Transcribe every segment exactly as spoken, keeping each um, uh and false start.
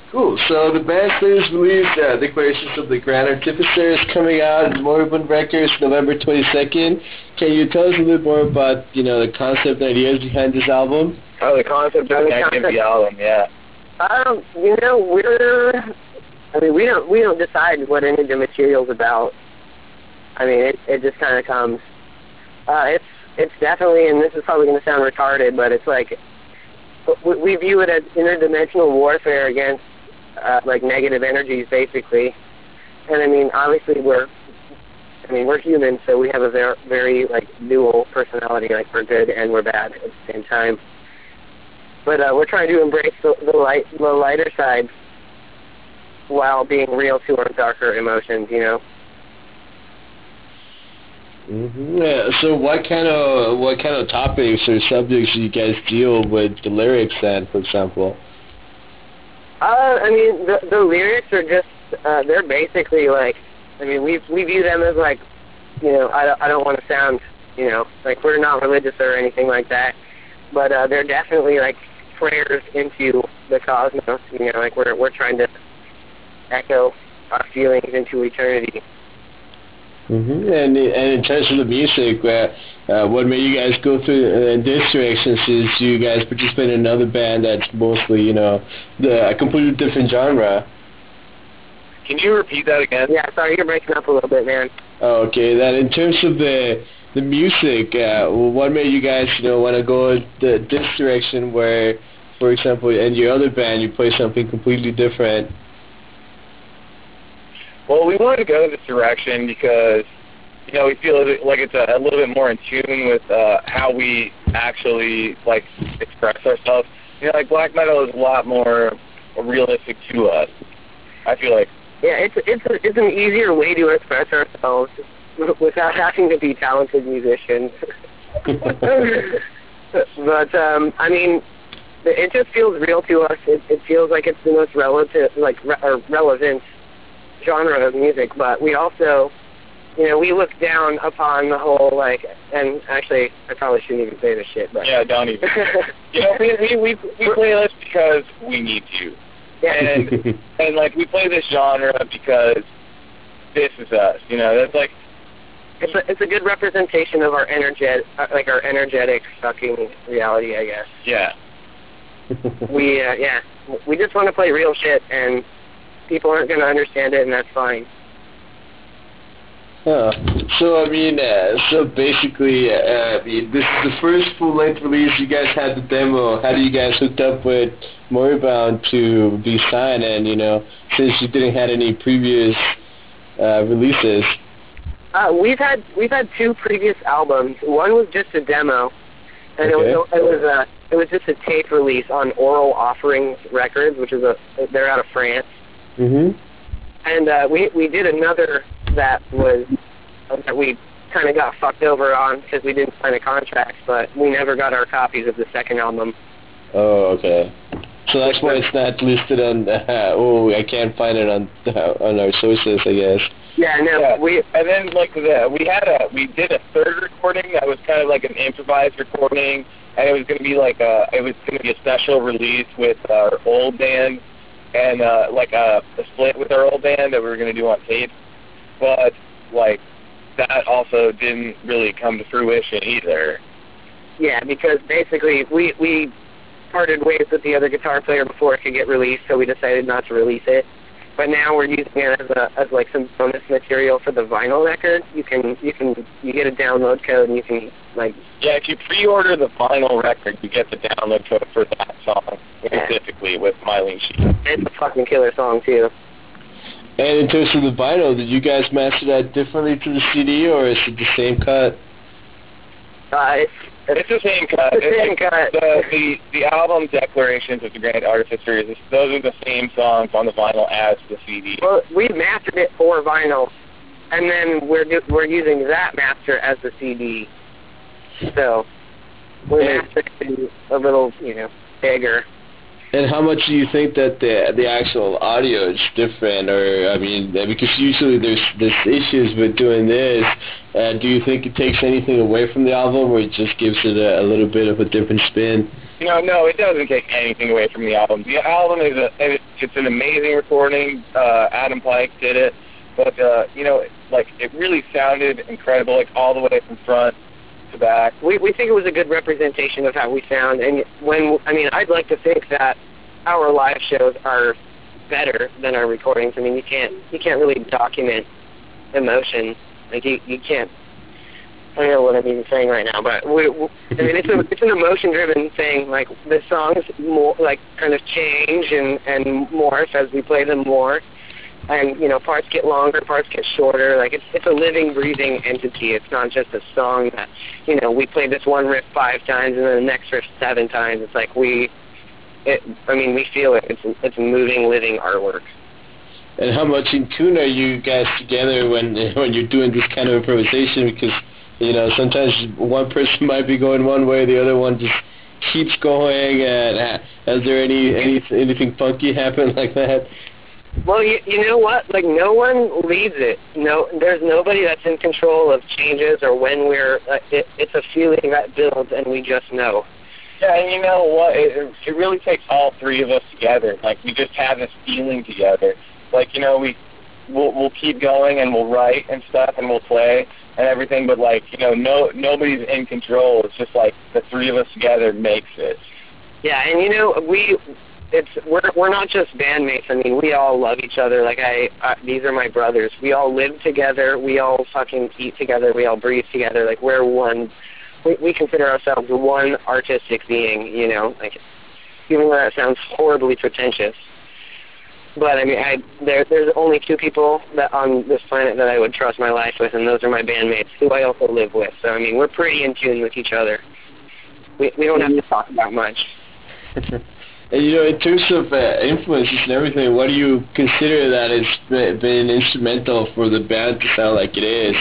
Cool. So the band Slayers released uh, Declarations of the Grand Artificer is coming out on Moribund Records November twenty-second. Can you tell us a little more about, you know, the concept and ideas behind this album? Oh, the concept of the album, yeah. Um, you know, we're, I mean, we don't, we don't decide what any of the material's about. I mean, it, it just kind of comes. Uh, it's, it's definitely, and this is probably going to sound retarded, but it's like, we, we view it as interdimensional warfare against, uh, like, negative energies, basically. And I mean, obviously we're, I mean, we're humans, so we have a very, very, like, dual personality, like, we're good and we're bad at the same time. But uh, we're trying to embrace the, the light, the lighter side, while being real to our darker emotions, you know. Mm-hmm. Yeah. So what kind of what kind of topics or subjects do you guys deal with the lyrics then, for example? Uh, I mean, the the lyrics are just uh, they're basically like, I mean, we we view them as like, you know, I don't, I don't want to sound, you know, like we're not religious or anything like that, but uh, they're definitely like prayers into the cosmos, you know, like we're we're trying to echo our feelings into eternity. Mm-hmm. And, and in terms of the music, uh, uh, what made you guys go through uh, this direction since you guys participate in another band that's mostly, you know, the, a completely different genre? Can you repeat that again? Yeah, sorry, you're breaking up a little bit, man. Oh, okay, that in terms of the the music, uh, what made you guys, you know, want to go the, this direction where, for example, in your other band, you play something completely different? Well, we wanted to go this direction because, you know, we feel like it's a, a little bit more in tune with uh, how we actually, like, express ourselves. You know, like, black metal is a lot more realistic to us, I feel like. Yeah, it's it's a, it's an easier way to express ourselves without having to be talented musicians. But um, I mean, it just feels real to us. It, it feels like it's the most relative, like re- or relevant genre of music. But we also, you know, we look down upon the whole like, and actually, I probably shouldn't even say this shit. But yeah, don't even. You know, we we we, we play this because we need to. Yeah. And and like we play this genre because this is us. You know, that's like it's a it's a good representation of our energetic, like our energetic fucking reality, I guess. Yeah. we uh, yeah, we just want to play real shit, and people aren't going to understand it, and that's fine. Huh. So, I mean, uh, so basically, uh, I mean, this is the first full-length release. You guys had the demo. How do you guys hooked up with Moribund to be signed? And, you know, since you didn't have any previous uh, releases. Uh, we've had we've had two previous albums. One was just a demo, and Okay. it was it was a it was just a tape release on Oral Offerings Records, which is a they're out of France. Mhm. And uh, we we did another that was uh, that we kind of got fucked over on because we didn't sign a contract, but we never got our copies of the second album. Oh, okay. So that's why it's not listed on. Uh, oh, I can't find it on uh, on our sources, I guess. Yeah, no, yeah. we and then like the, we had a we did a third recording that was kind of like an improvised recording, and it was going to be like a it was going to be a special release with our old band and uh, like a, a split with our old band that we were going to do on tape, but like that also didn't really come to fruition either. Yeah, because basically we we parted ways with the other guitar player before it could get released, so we decided not to release it. But now we're using it as a as like some bonus material for the vinyl record. You can you can you get a download code and you can like yeah. If you pre-order the vinyl record, you get the download code for that song yeah. specifically with Mylene Sheet. It's a fucking killer song too. And in terms of the vinyl, did you guys master that differently to the C D, or is it the same cut? Uh, it's It's the same cut. It's the same like cut. The, the the album Declarations of the Grand Artificer is those are the same songs on the vinyl as the C D. Well, we mastered it for vinyl, and then we're do, we're using that master as the C D. So we're and, mastering a little, you know, bigger. And how much do you think that the the actual audio is different, or I mean, because usually there's there's issues with doing this. Uh, do you think it takes anything away from the album, or it just gives it a, a little bit of a different spin? No, no, it doesn't take anything away from the album. The album is a, it's an amazing recording. Uh, Adam Pike did it, but uh, you know, like it really sounded incredible, like all the way from front to back. We we think it was a good representation of how we sound, and when I mean, I'd like to think that our live shows are better than our recordings. I mean, you can't you can't really document emotion. Like you you can't. I don't know what I'm even saying right now, but we, we, I mean, it's a it's an emotion-driven thing. Like the songs, more like kind of change and and morph as we play them more, and you know, parts get longer, parts get shorter. Like it's it's a living, breathing entity. It's not just a song that, you know, we play this one riff five times and then the next riff seven times. It's like we, it. I mean, we feel it. It's it's moving, living artwork. And how much in tune are you guys together when when you're doing this kind of improvisation? Because, you know, sometimes one person might be going one way, the other one just keeps going. And uh, has there any, any anything funky happen like that? Well, you, you know what? Like, no one leads it. No, there's nobody that's in control of changes or when we're. Uh, it, it's a feeling that builds, and we just know. Yeah, and you know what? It, it really takes all three of us together. Like, we just have this feeling together. Like, you know, we we'll, we'll keep going and we'll write and stuff and we'll play and everything, but like, you know, no nobody's in control. It's just like the three of us together makes it. Yeah, and you know, we it's we're we're not just bandmates. I mean, we all love each other. Like I, I these are my brothers. We all live together. We all fucking eat together. We all breathe together. Like we're one. We we consider ourselves one artistic being. You know, like even though that sounds horribly pretentious. But I mean, I there there's only two people that on this planet that I would trust my life with, and those are my bandmates, who I also live with. So I mean, we're pretty in tune with each other. We we don't have to talk about much. And you know, in terms of uh, influences and everything, what do you consider that has been instrumental for the band to sound like it is?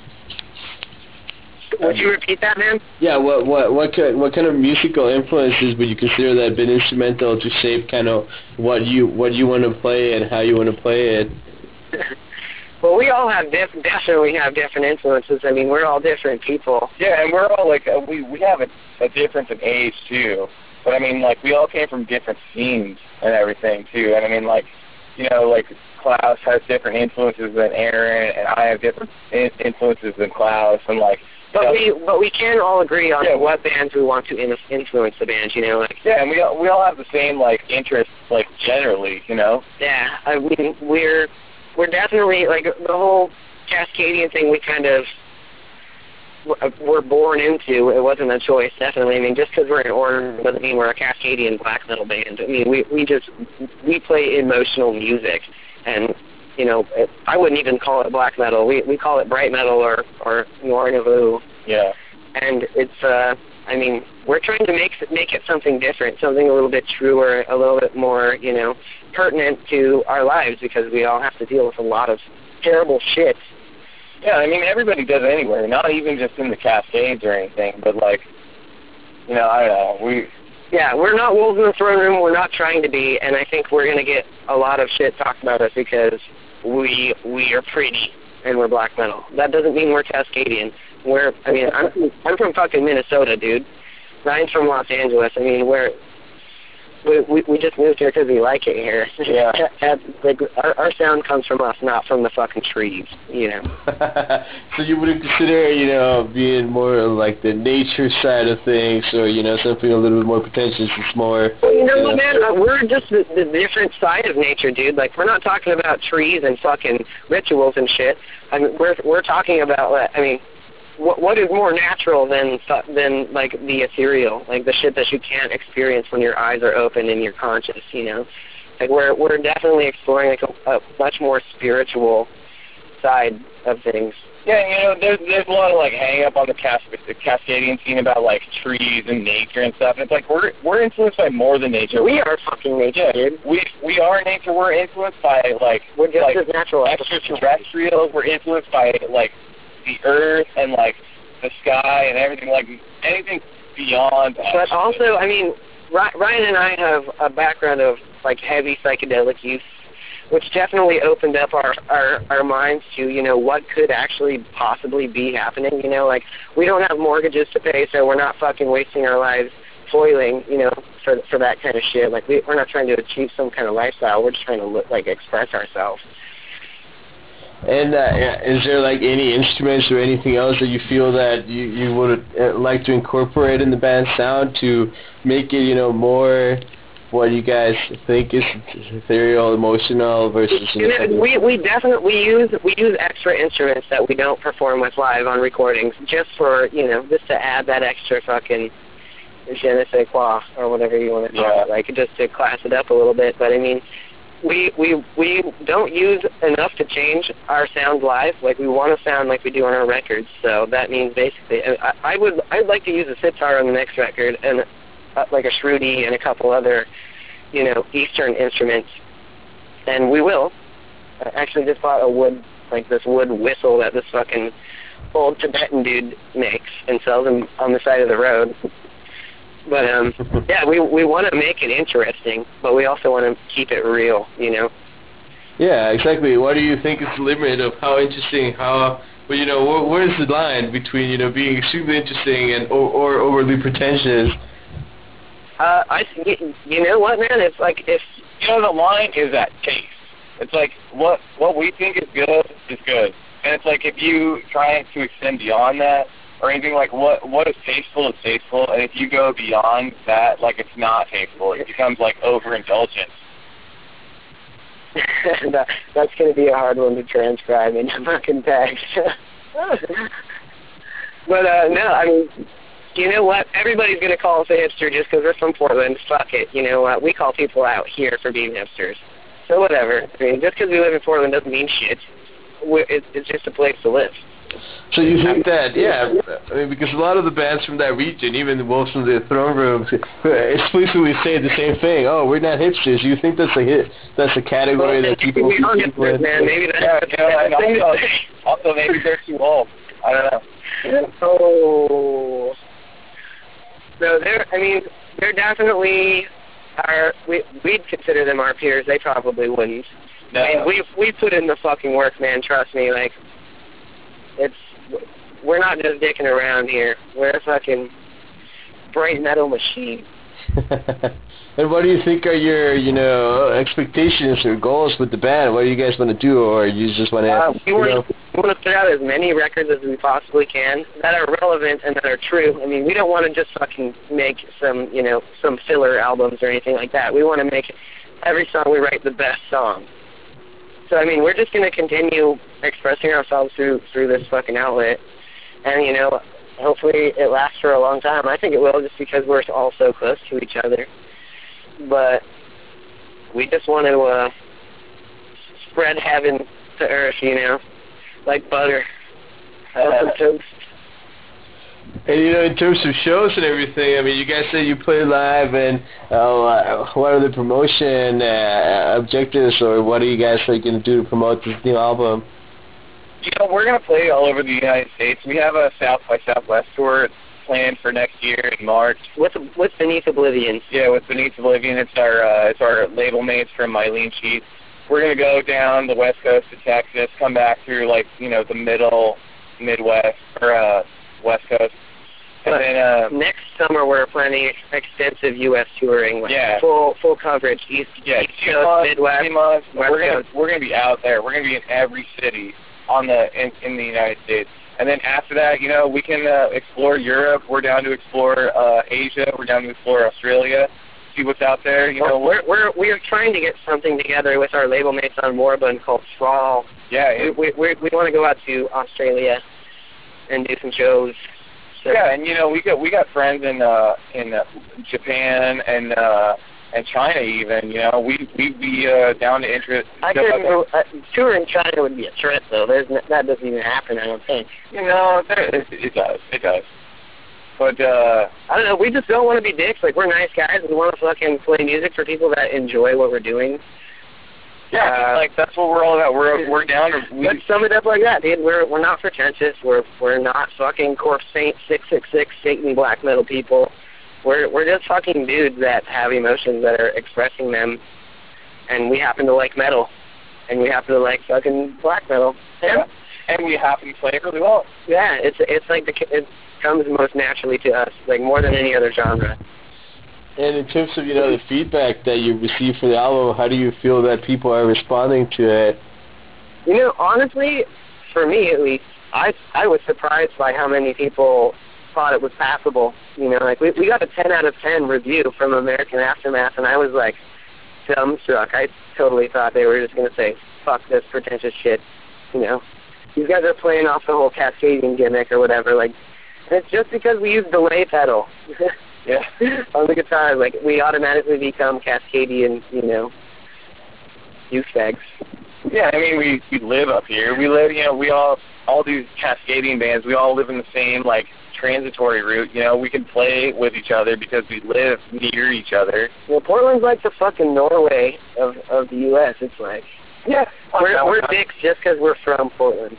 Would you repeat that, man? Yeah, what what what kind what kind of musical influences would you consider that have been instrumental to shape kind of what you what you want to play and how you want to play it? Well, we all have diff- definitely have different influences. I mean, we're all different people. Yeah, and we're all like uh, we we have a, a difference in age too. But I mean, like we all came from different scenes and everything too. And I mean, like you know, like Klaus has different influences than Aaron, and I have different in- influences than Klaus, and like. But Yeah. we but we can all agree on Yeah. what bands we want to in, influence the band, you know. Like Yeah, and we all, we all have the same like interests, like generally, you know. yeah, I mean we're we're definitely like the whole Cascadian thing. We kind of were born into. It wasn't a choice, definitely. I mean, just because we're in Oregon doesn't mean we're a Cascadian black metal band. I mean, we we just we play emotional music, and you know, it, I wouldn't even call it black metal. We we call it bright metal or or noir nouveau. Yeah. And it's, uh, I mean, we're trying to make make it something different, something a little bit truer, a little bit more, you know, pertinent to our lives, because we all have to deal with a lot of terrible shit. Yeah, I mean, everybody does it anywhere, not even just in the Cascades or anything, but like, you know, I don't know, we... Yeah, we're not wolves in the throne room, we're not trying to be, and I think we're going to get a lot of shit talked about us because we we are pretty and we're black metal. That doesn't mean we're Cascadian. We're, I mean, I'm from, I'm from fucking Minnesota, dude. Ryan's from Los Angeles. I mean, we're, we we, we just moved here because we like it here. Yeah. like, our, our sound comes from us, not from the fucking trees, you know. So you wouldn't consider, you know, being more like the nature side of things, or, you know, something a little bit more pretentious. It's more... Well, you know you what, man? Uh, we're just the, the different side of nature, dude. Like, we're not talking about trees and fucking rituals and shit. I mean, we're we're talking about, uh, I mean, what what is more natural than than like the ethereal, like the shit that you can't experience when your eyes are open and you're conscious, you know? Like, we're we're definitely exploring like a, a much more spiritual side of things. Yeah, you know, there's there's a lot of like hang up on the, Cas- the Cascadian scene about like trees and nature and stuff. And it's like we're we're influenced by more than nature. We are fucking nature, Yeah, dude. we we are nature. We're influenced by like We're just like as natural as extraterrestrials. We're influenced by like the earth and like the sky and everything, like anything beyond us. But also, I mean, Ry- Ryan and I have a background of like heavy psychedelic use, which definitely opened up our, our, our minds to, you know, what could actually possibly be happening. You know, like, we don't have mortgages to pay, so we're not fucking wasting our lives toiling, you know, for for that kind of shit. Like we we're not trying to achieve some kind of lifestyle. We're just trying to look, like express ourselves. And uh, is there like any instruments or anything else that you feel that you, you would uh, like to incorporate in the band's sound to make it, you know, more what you guys think is ethereal, emotional versus? You know, we we definitely we use we use extra instruments that we don't perform with live on recordings, just for, you know, just to add that extra fucking je ne sais quoi or whatever you want to call yeah. it, like just to class it up a little bit. But I mean, we we we don't use enough to change our sound live. Like we want to sound like we do on our records. So that means basically, I, I would I'd like to use a sitar on the next record and uh, like a shruti and a couple other, you know, Eastern instruments, and we will. I actually just bought a wood, like this wood whistle that this fucking old Tibetan dude makes and sells them on the side of the road. But, um, yeah, we we want to make it interesting, but we also want to keep it real, you know? Yeah, exactly. What do you think is the limit of how interesting, how, well, you know, where, where's the line between, you know, being extremely interesting and or, or overly pretentious? Uh, I, you know what, man? It's like if... You know, the line is at taste. It's like, what what we think is good is good. And it's like, if you try to extend beyond that, or anything, like what what is tasteful is tasteful, and if you go beyond that, like it's not tasteful. It becomes like overindulgent. that, that's going to be a hard one to transcribe in fucking text. But uh, no, I mean, you know what? Everybody's going to call us a hipster just because we're from Portland. Fuck it. You know what? We call people out here for being hipsters. So whatever. I mean, just because we live in Portland doesn't mean shit. We're, it, it's just a place to live. So you think that, yeah, I mean, because a lot of the bands from that region, even the Wolves from the Throne Room, explicitly say the same thing. Oh, we're not hipsters. You think that's a hit? That's a category well, that people... We are hipsters, man. Maybe that's yeah, you know, and thing also, to say. also, maybe they're too old. I don't know. Oh. So they're, I mean, they're definitely our, we, we'd consider them our peers. They probably wouldn't. No. I mean, we we put in the fucking work, man. Trust me. Like, it's, we're not just dicking around here. We're a fucking bright metal machine. And what do you think are your, you know, expectations or goals with the band? What do you guys want to do, or you just want to, uh, we you want know? to we want to put out as many records as we possibly can that are relevant and that are true. I mean, we don't want to just fucking make some, you know, some filler albums or anything like that. We want to make every song we write the best song. So, I mean, we're just going to continue expressing ourselves through through this fucking outlet. And, you know, hopefully it lasts for a long time. I think it will, just because we're all so close to each other. But we just want to uh, spread heaven to earth, you know, like butter. Uh, toast. And, you know, in terms of shows and everything, I mean, you guys say you play live, and uh, what are the promotion uh, objectives, or what are you guys like, going to do to promote this new album? You know, we're going to play all over the United States. We have a South by Southwest tour planned for next year in March. What's what's Beneath Oblivion? Yeah, with Beneath Oblivion, it's our uh, it's our label mates from Mylene Sheets. We're going to go down the west coast to Texas, come back through, like, you know, the middle, Midwest, or uh, west coast. And but then, uh, next summer we're planning extensive U S touring, like yeah. full full coverage, East, yeah, East two Coast, months, Midwest, three months. West We're gonna Coast. we're gonna be out there. We're gonna be in every city on the in, in the United States. And then after that, you know, we can uh, explore Europe. We're down to explore uh, Asia. We're down to explore Australia. See what's out there. You know, we're we're we're trying to get something together with our label mates on Moribund called Thrall. Yeah, it, we we we want to go out to Australia and do some shows. So. Yeah, and you know, we got we got friends in uh, in uh, Japan and uh, and China even. You know, we we'd be uh, down to interest. I couldn't. Uh, tour in China would be a trip, though. There's n- that doesn't even happen. I don't think. You know, there, it, it does. It does. But uh, I don't know. We just don't want to be dicks. Like, we're nice guys. We want to fucking play music for people that enjoy what we're doing. Yeah, uh, like that's what we're all about. We're we're down to. We, let's sum it up like that, dude. We're we're not pretentious. We're we're not fucking Corpse Saint six six six Satan black metal people. We're we're just fucking dudes that have emotions that are expressing them, and we happen to like metal, and we happen to like fucking black metal. Yeah, and we happen to play it really well. Yeah, it's it's like the it comes most naturally to us, like more than any other genre. And in terms of, you know, the feedback that you received for the album, how do you feel that people are responding to it? You know, honestly, for me at least, I I was surprised by how many people thought it was passable. You know, like we we got a ten out of ten review from American Aftermath, and I was like dumbstruck. I totally thought they were just gonna say, "Fuck this pretentious shit." You know, these guys are playing off the whole cascading gimmick or whatever. Like, and it's just because we use delay pedal. Yeah. On the guitar, like we automatically become Cascadian, you know, douchebags. Yeah, I mean, we, we live up here. We live, you know, we all, all these Cascadian bands, we all live in the same, like, transitory route. You know, we can play with each other because we live near each other. Well, Portland's like the fucking Norway of, of the U S, it's like. Yeah. We're, we're dicks just because we're from Portland.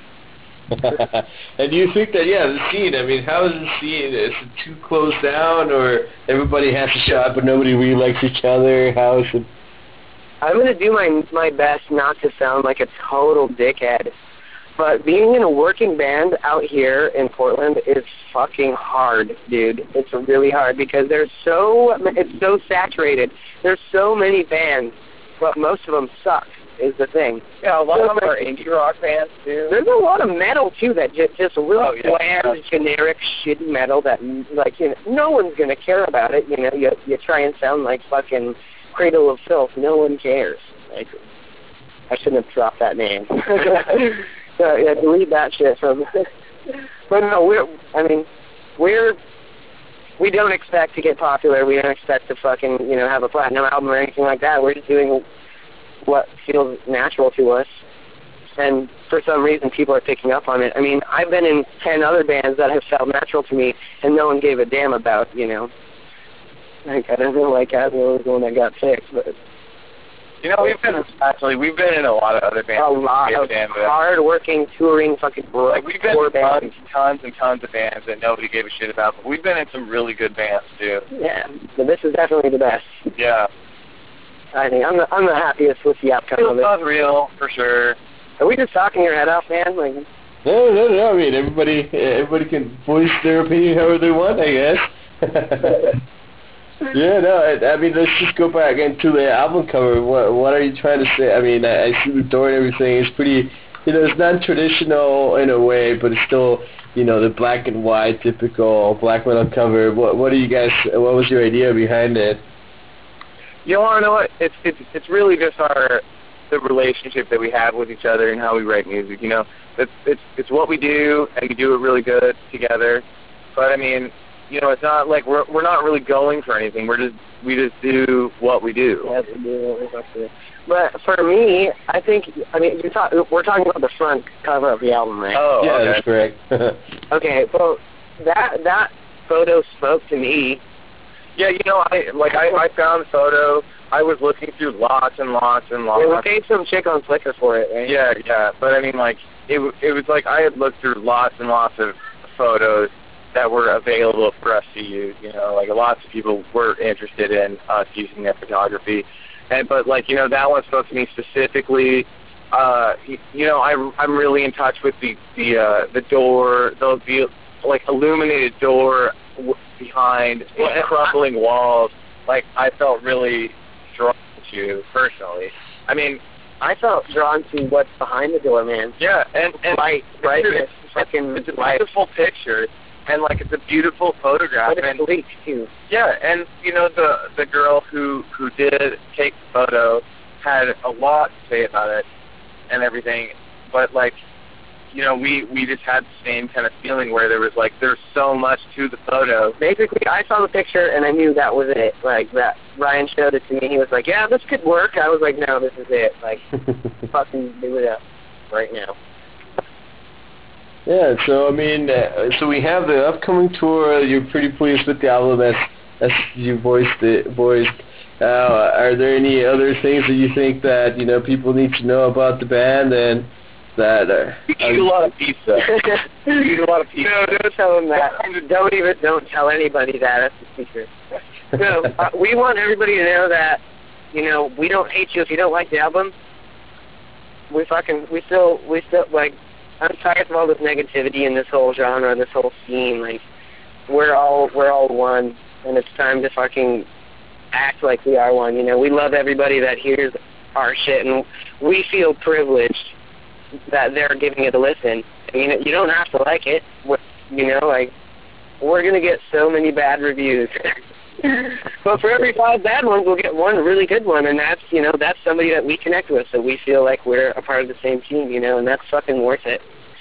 And do you think that, yeah, the scene, I mean, how is the scene? Is it too closed down, or everybody has a shot but nobody really likes each other? How is it? I'm going to do my my best not to sound like a total dickhead, but being in a working band out here in Portland is fucking hard, dude. It's really hard because there's so, it's so saturated. There's so many bands, but most of them suck, is the thing. Yeah, a lot of them are indie rock bands, too. There's a lot of metal, too, that just, just real oh, yeah. bland, generic, shitty metal that, like, you know, no one's going to care about it. You know, you, you try and sound like fucking Cradle of Filth. No one cares. Like, I shouldn't have dropped that name. So, yeah, delete that shit from... But, no, we're, I mean, we're... We don't expect to get popular. We don't expect to fucking, you know, have a platinum album or anything like that. We're just doing what feels natural to us, and for some reason people are picking up on it. I mean, I've been in ten other bands that have felt natural to me, and no one gave a damn about, you know. Like, I don't know, like Asmo was the one that got picked, but... You know, we've been, actually, we've been in a lot of other bands. A lot of hard-working, touring, fucking like, we've been in bands. tons, tons and tons of bands that nobody gave a shit about, but we've been in some really good bands, too. Yeah, but this is definitely the best. Yeah. I think I'm the, I'm the happiest with the outcome of it. It's real, for sure. Are we just talking your head off, man? Like, no, no, no. I mean, everybody, everybody can voice their opinion however they want, I guess. Yeah, no. I, I mean, let's just go back into the album cover. What, what are you trying to say? I mean, I, I see the door and everything. It's pretty, you know, it's non-traditional in a way, but it's still, you know, the black and white, typical black metal cover. What, what do you guys? What was your idea behind it? You want to know what? It's it's it's really just our the relationship that we have with each other and how we write music. You know, it's it's it's what we do, and we do it really good together. But I mean, you know, it's not like we're we're not really going for anything. We're just we just do what we do. Yes, we do what we have to do. But for me, I think I mean you talk, we're talking about the front cover of the album, right? Oh, yeah, okay. that's correct. Okay, well, that that photo spoke to me. Yeah, you know, I like I, I found the photo. I was looking through lots and lots and lots. Yeah, we paid some chick on Flickr for it, right? Yeah, yeah. But I mean, like it it was like I had looked through lots and lots of photos that were available for us to use. You know, like lots of people were interested in us using their photography, and but like you know that one spoke to me specifically. Uh, you, you know, I I'm really in touch with the the uh, the door, the, the like illuminated door w- behind Yeah. crumbling walls. Like I felt really drawn to personally. I mean, I felt drawn to what's behind the door, man. yeah, and and Light, brightness, it's, fucking it's a light. beautiful picture, and like it's a beautiful photograph. But And it's bleak, too. yeah, and you know the the girl who who did take the photo had a lot to say about it and everything, but like you know we we just had the same kind of feeling where there was like there's so much to the photo. Basically, I saw the picture, and I knew that was it. Like, that Ryan showed it to me. He was like, yeah, this could work. I was like, no, this is it. Like, fucking do it up right now. Yeah, so I mean, uh, so we have the upcoming tour. You're pretty pleased with the album as as you voiced it, voiced. Uh, are there any other things that you think that you know people need to know about the band and that? Uh, We eat a lot of pizza. We eat a lot of pizza. No, don't tell him that. Don't even, don't tell anybody that. That's the secret. No, uh, we want everybody to know that, you know, we don't hate you if you don't like the album. We fucking, we still, we still, like, I'm tired of all this negativity in this whole genre, this whole scene. Like, we're all, we're all one, and it's time to fucking act like we are one. You know, we love everybody that hears our shit, and we feel privileged that they're giving it a listen. And, you know, you don't have to like it. You know, like, we're going to get so many bad reviews. But for every five bad ones, we'll get one really good one, and that's, you know, that's somebody that we connect with, so we feel like we're a part of the same team, you know, and that's fucking worth it.